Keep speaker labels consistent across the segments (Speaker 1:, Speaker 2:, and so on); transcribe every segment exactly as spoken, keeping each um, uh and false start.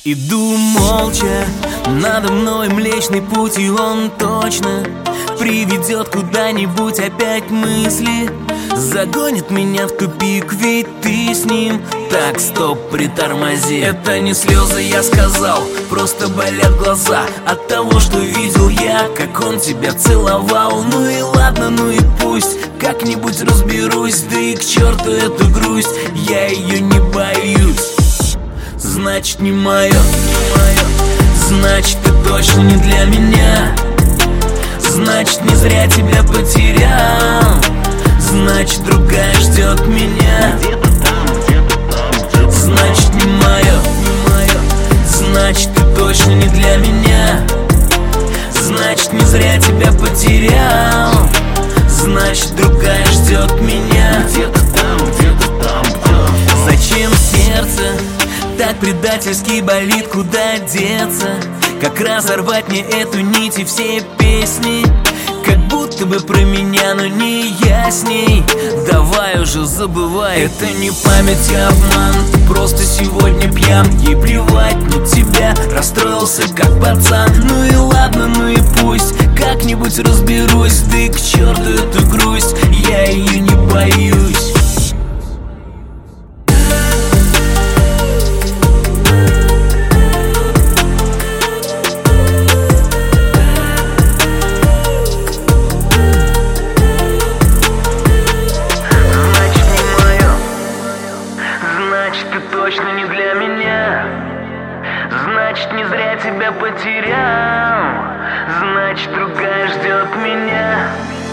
Speaker 1: Иду молча, надо мной Млечный Путь, и он точно приведет куда-нибудь. Опять мысли загонит меня в тупик, ведь ты с ним. Так, стоп, притормози. Это не слезы, я сказал, просто болят глаза от того, что видел я, как он тебя целовал. Ну и ладно, ну и пусть, как-нибудь разберусь. Да и к черту эту грусть, я ее не боюсь. Значит, не мое, не мое. Значит, ты точно не для меня. Значит, не зря тебя потерял. Значит, другая ждет меня. Значит, не мое, не мое. Значит, ты точно не для меня. Значит, не зря тебя потерял. Значит, другая ждет меня. Где-то там, где-то там, где-то. Зачем сердце так предательски болит, куда деться? Как разорвать мне эту нить и все песни? Как будто бы про меня, но не я с ней. Давай уже забывай, это не память, а обман. Ты просто сегодня пьян, ей плевать на тебя. Расстроился как пацан. Ну и ладно, ну и пусть, как-нибудь разберусь. Да и к черту эту грусть, я ее не боюсь.
Speaker 2: Значит, ты точно не для меня. Значит, не зря тебя потерял. Значит, другая ждет меня.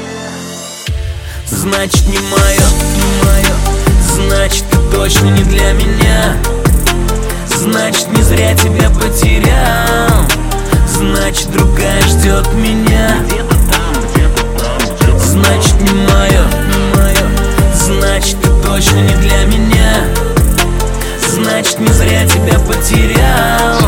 Speaker 1: Значит, не мое, не мое. Значит, ты точно не для меня. Значит, не зря тебя потерял. Значит, другая ждет меня. Значит, не мое, не мое. Значит, ты точно не для меня. Значит, не зря тебя потерял.